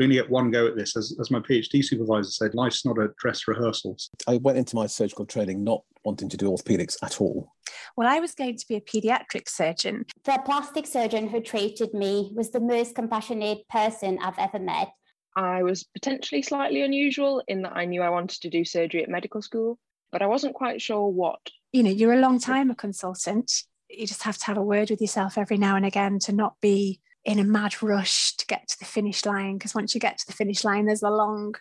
We only get one go at this. As my PhD supervisor said, life's not a dress rehearsal. I went into my surgical training not wanting to do orthopaedics at all. Well, I was going to be a paediatric surgeon. The plastic surgeon who treated me was the most compassionate person I've ever met. I was potentially slightly unusual in that I knew I wanted to do surgery at medical school, but I wasn't quite sure what. You know, you're a long time a consultant. You just have to have a word with yourself every now and again to not be in a mad rush to get to the finish line, because once you get to the finish line, there's a long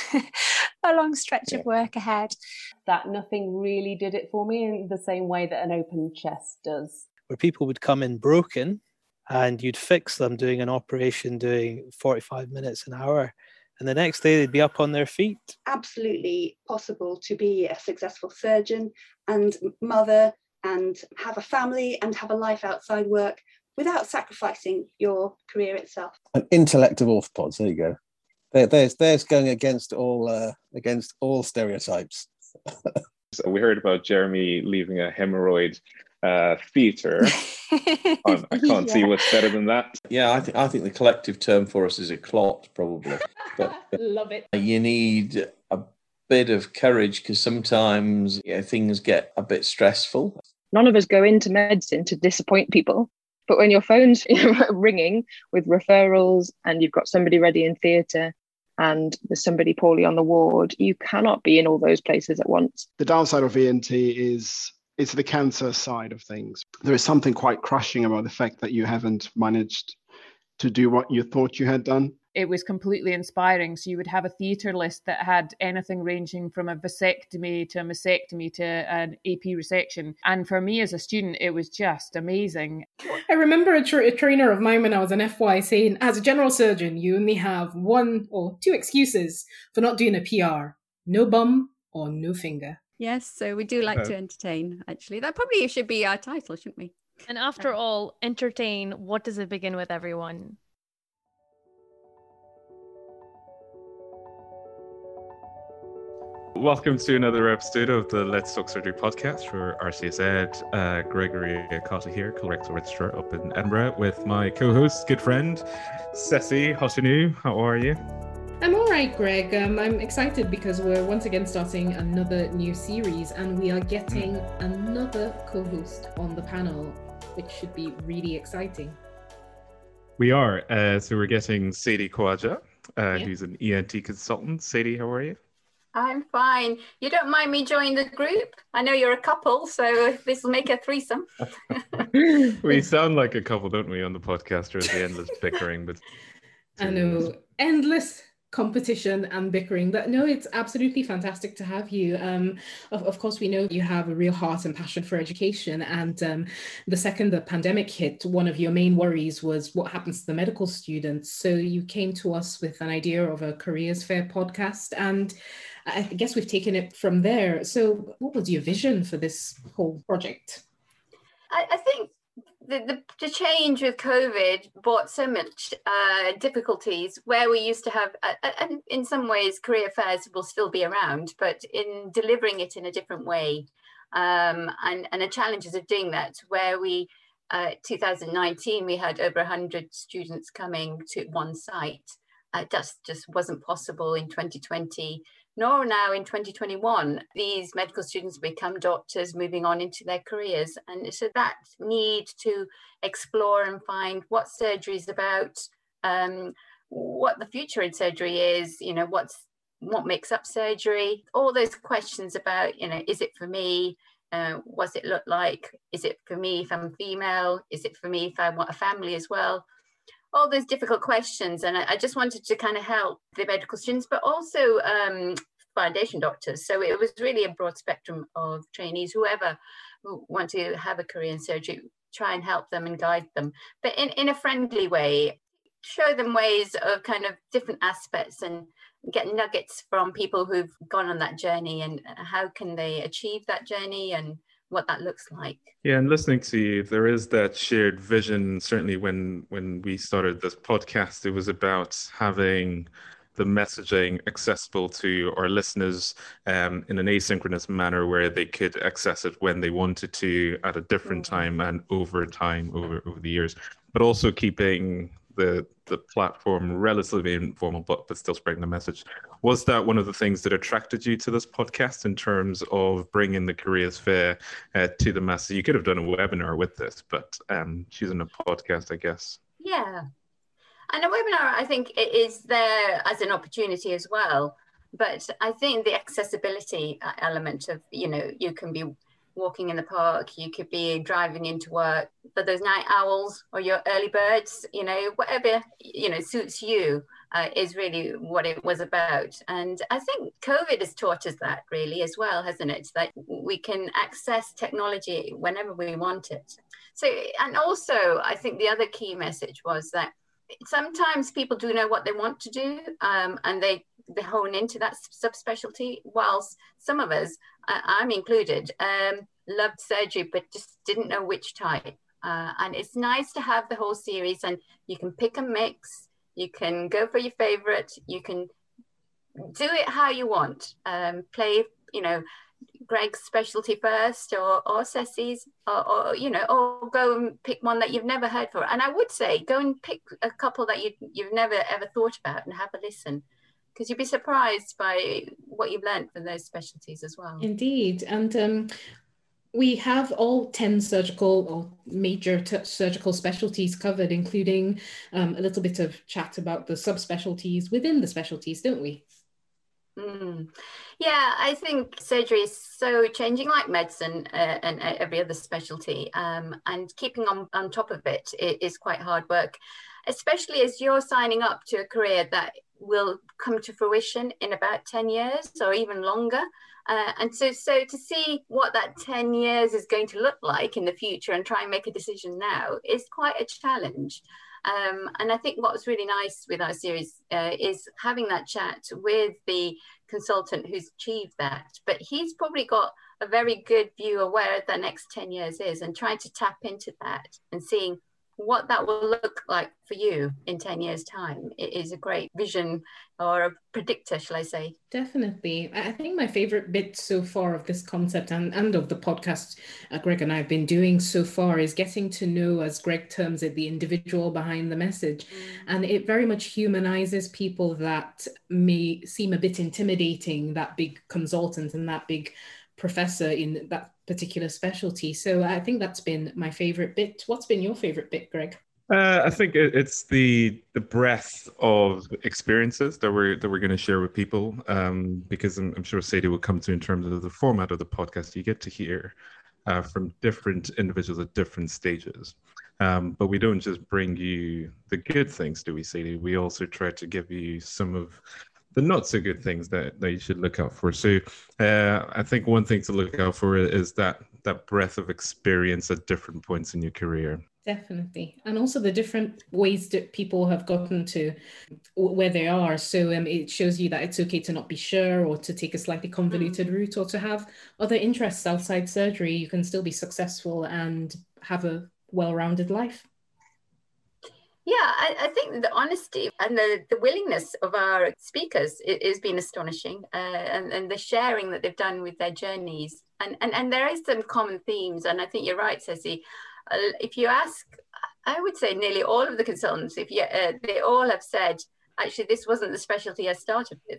stretch of work ahead. That nothing really did it for me in the same way that an open chest does. Where people would come in broken and you'd fix them doing an operation, doing 45 minutes, an hour, and the next day they'd be up on their feet. Absolutely possible to be a successful surgeon and mother and have a family and have a life outside work without sacrificing your career itself. An intellect of orthopods, there you go. There's going against all stereotypes. So we heard about Jeremy leaving a hemorrhoid theatre. I can't see what's better than that. Yeah, I think the collective term for us is a clot, probably. But Love it. You need a bit of courage because sometimes things get a bit stressful. None of us go into medicine to disappoint people. But when your phone's ringing with referrals and you've got somebody ready in theatre and there's somebody poorly on the ward, you cannot be in all those places at once. The downside of ENT is it's the cancer side of things. There is something quite crushing about the fact that you haven't managed to do what you thought you had done. It was completely inspiring. So you would have a theatre list that had anything ranging from a vasectomy to a mastectomy to an AP resection. And for me as a student, it was just amazing. I remember a trainer of mine when I was an FY saying, as a general surgeon, you only have one or two excuses for not doing a PR. No bum or no finger. Yes, so we do like to entertain, actually. That probably should be our title, shouldn't we? And after all, entertain, what does it begin with, everyone? Welcome to another episode of the Let's Talk Surgery podcast for RCS Ed. Gregory Cotta here, colorectal registrar up in Edinburgh, with my co-host, good friend, Ceci Hotinu. How are you? I'm all right, Greg. I'm excited because we're once again starting another new series and we are getting another co-host on the panel, which should be really exciting. We are. So we're getting Sadie Khawaja, who's an ENT consultant. Sadie, how are you? I'm fine. You don't mind me joining the group? I know you're a couple, so this will make a threesome. We sound like a couple, don't we, on the podcast? There's the endless bickering. But I know, endless competition and bickering, but no, it's absolutely fantastic to have you. Of course, we know you have a real heart and passion for education, and the second the pandemic hit, one of your main worries was what happens to the medical students. So you came to us with an idea of a careers fair podcast, and I guess we've taken it from there. So what was your vision for this whole project? I think the change with COVID brought so much difficulties where we used to have, and in some ways career fairs will still be around, but in delivering it in a different way, and the challenges of doing that, where we, 2019, we had over 100 students coming to one site. Just wasn't possible in 2020. Nor now in 2021, these medical students become doctors moving on into their careers. And so that need to explore and find what surgery is about, what the future in surgery is, what makes up surgery, all those questions about, is it for me? What's it look like? Is it for me if I'm female? Is it for me if I want a family as well? All those difficult questions, and I just wanted to kind of help the medical students, but also foundation doctors. So it was really a broad spectrum of trainees, whoever want to have a career in surgery, try and help them and guide them, but in a friendly way, show them ways of kind of different aspects and get nuggets from people who've gone on that journey and how can they achieve that journey and what that looks like. Yeah, and listening to you, there is that shared vision. Certainly when we started this podcast, it was about having the messaging accessible to our listeners in an asynchronous manner where they could access it when they wanted to at a different time and over time, over the years, but also keeping the the platform relatively informal, but still spreading the message. Was that one of the things that attracted you to this podcast in terms of bringing the careers fair to the masses? You could have done a webinar with this, but choosing a podcast, I guess. Yeah. And a webinar, I think, it is there as an opportunity as well. But I think the accessibility element of, you know, you can be walking in the park, you could be driving into work, but those night owls or your early birds, you know, whatever, you know, suits you is really what it was about. And I think COVID has taught us that really as well, hasn't it? That we can access technology whenever we want it. So, and also I think the other key message was that sometimes people do know what they want to do, and they hone into that subspecialty, whilst some of us, I'm included, loved surgery but just didn't know which type. And it's nice to have the whole series, and you can pick and mix, you can go for your favorite, you can do it how you want, play, you know, Greg's specialty first, or Ceci's, or you know, or go and pick one that you've never heard for. And I would say go and pick a couple that you've never ever thought about and have a listen, because you'd be surprised by what you've learned from those specialties as well. Indeed. And we have all 10 surgical or major surgical specialties covered, including a little bit of chat about the subspecialties within the specialties, don't we? Yeah, I think surgery is so changing, like medicine and every other specialty, and keeping on top of it is quite hard work, especially as you're signing up to a career that will come to fruition in about 10 years or even longer. And so to see what that 10 years is going to look like in the future and try and make a decision now is quite a challenge. And I think what was really nice with our series is having that chat with the consultant who's achieved that. But he's probably got a very good view of where the next 10 years is, and trying to tap into that and seeing what that will look like for you in 10 years' time. It is a great vision, or a predictor, shall I say. Definitely. I think my favorite bit so far of this concept and of the podcast Greg and I have been doing so far is getting to know, as Greg terms it, the individual behind the message. And it very much humanizes people that may seem a bit intimidating, that big consultant and that big professor in that particular specialty. So I think that's been my favorite bit. What's been your favorite bit, Greg? I think it's the breadth of experiences that we're going to share with people, because I'm sure Sadie will come to in terms of the format of the podcast. You get to hear from different individuals at different stages, but we don't just bring you the good things, do we, Sadie? We also try to give you some of the not so good things that you should look out for. So I think one thing to look out for is that breadth of experience at different points in your career. Definitely. And also the different ways that people have gotten to where they are. So it shows you that it's okay to not be sure, or to take a slightly convoluted route, or to have other interests outside surgery. You can still be successful and have a well-rounded life. Yeah, I think the honesty and the willingness of our speakers has been astonishing, and the sharing that they've done with their journeys. And there is some common themes, and I think you're right, Ceci. If you ask, I would say nearly all of the consultants, they all have said, actually, this wasn't the specialty I started with,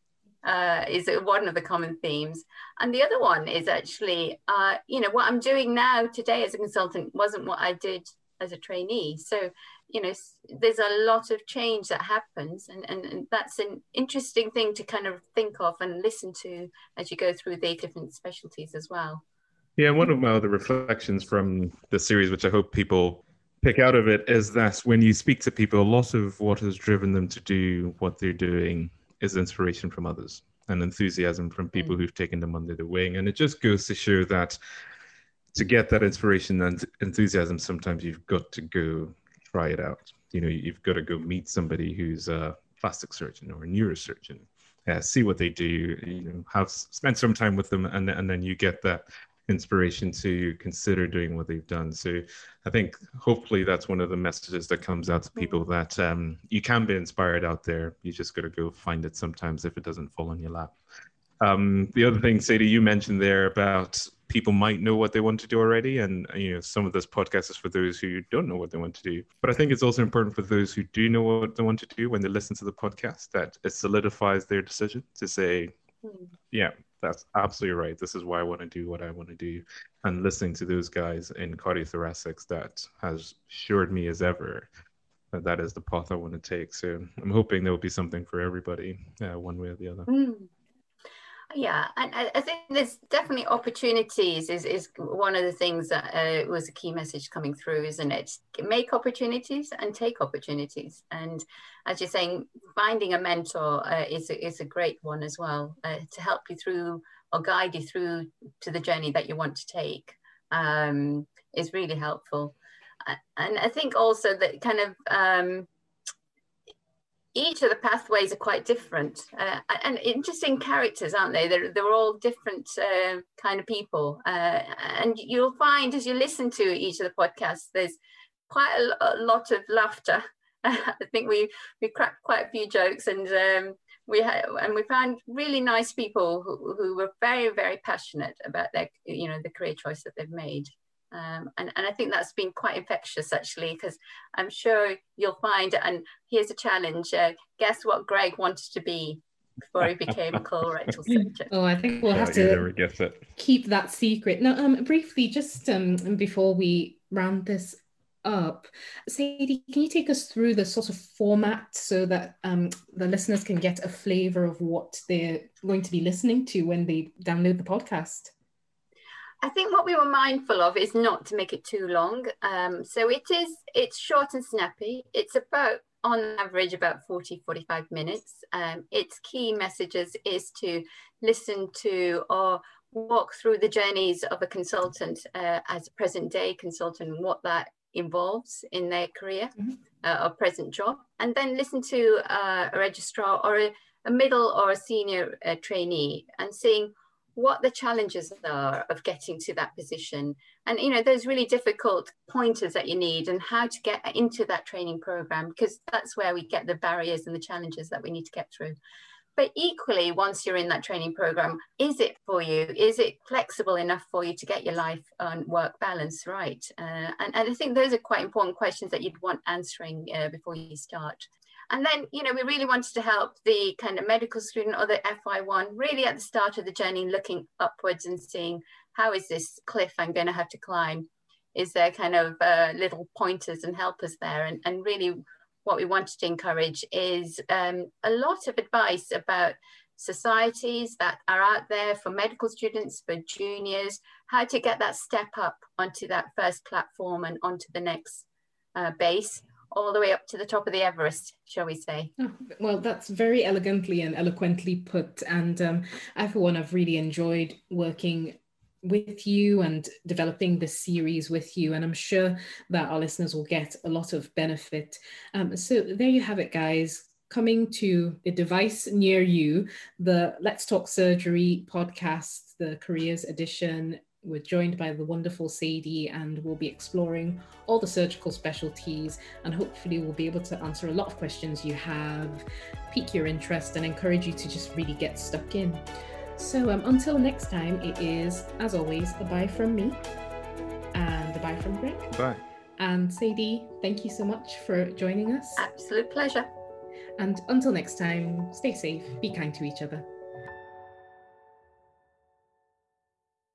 is one of the common themes. And the other one is actually, you know, what I'm doing now today as a consultant wasn't what I did as a trainee. So, you know, there's a lot of change that happens, and that's an interesting thing to kind of think of and listen to as you go through the different specialties as well. Yeah, one of my other reflections from the series, which I hope people pick out of it, is that when you speak to people, a lot of what has driven them to do what they're doing is inspiration from others and enthusiasm from people who've taken them under the wing. And it just goes to show that to get that inspiration and enthusiasm, sometimes you've got to go try it out. You know, you've got to go meet somebody who's a plastic surgeon or a neurosurgeon, see what they do, you know, have spent some time with them, and then you get that inspiration to consider doing what they've done. So I think hopefully that's one of the messages that comes out to people, that you can be inspired out there. You just got to go find it sometimes if it doesn't fall on your lap. The other thing, Sadie, you mentioned there about people might know what they want to do already, and some of this podcast is for those who don't know what they want to do. But I think it's also important for those who do know what they want to do when they listen to the podcast, that it solidifies their decision to say, yeah, that's absolutely right. This is why I want to do what I want to do. And listening to those guys in cardiothoracics, that has assured me as ever that that is the path I want to take. So I'm hoping there will be something for everybody, one way or the other. Yeah, and I think there's definitely opportunities is one of the things that was a key message coming through, isn't it? Make opportunities and take opportunities. And as you're saying, finding a mentor is a great one as well, to help you through or guide you through to the journey that you want to take, is really helpful. And I think also that kind of each of the pathways are quite different and interesting characters, aren't they? They're all different kind of people. And you'll find as you listen to each of the podcasts, there's quite a lot of laughter. I think we cracked quite a few jokes, and we found really nice people who were very, very passionate about their, the career choice that they've made. And I think that's been quite infectious, actually, because I'm sure you'll find, and here's a challenge, guess what Greg wanted to be before he became a colorectal surgeon. Oh, I think we'll have to keep that secret. Now, briefly, just before we round this up, Sadie, can you take us through the sort of format so that the listeners can get a flavour of what they're going to be listening to when they download the podcast? I think what we were mindful of is not to make it too long. So it's short and snappy. It's about, on average, about 40-45 minutes. Its key messages is to listen to or walk through the journeys of a consultant as a present day consultant, and what that involves in their career or present job. And then listen to a registrar or a middle or a senior trainee, and seeing what the challenges are of getting to that position, and those really difficult pointers that you need, and how to get into that training program, because that's where we get the barriers and the challenges that we need to get through. But equally, once you're in that training program, is it for you? Is it flexible enough for you to get your life and work balance right? And I think those are quite important questions that you'd want answering before you start. And then, we really wanted to help the kind of medical student or the FY1 really at the start of the journey, looking upwards and seeing, how is this cliff I'm going to have to climb? Is there kind of little pointers and helpers there? And really what we wanted to encourage is a lot of advice about societies that are out there for medical students, for juniors, how to get that step up onto that first platform and onto the next base, all the way up to the top of the Everest, shall we say. Oh, well, that's very elegantly and eloquently put. And I, for one, have really enjoyed working with you and developing this series with you. And I'm sure that our listeners will get a lot of benefit. So there you have it, guys. Coming to a device near you, the Let's Talk Surgery podcast, the Careers Edition. We're joined by the wonderful Sadie, and we'll be exploring all the surgical specialties, and hopefully we'll be able to answer a lot of questions you have, pique your interest, and encourage you to just really get stuck in. So until next time, it is, as always, a bye from me and a bye from Greg. Bye. And Sadie, thank you so much for joining us. Absolute pleasure. And until next time, stay safe, be kind to each other.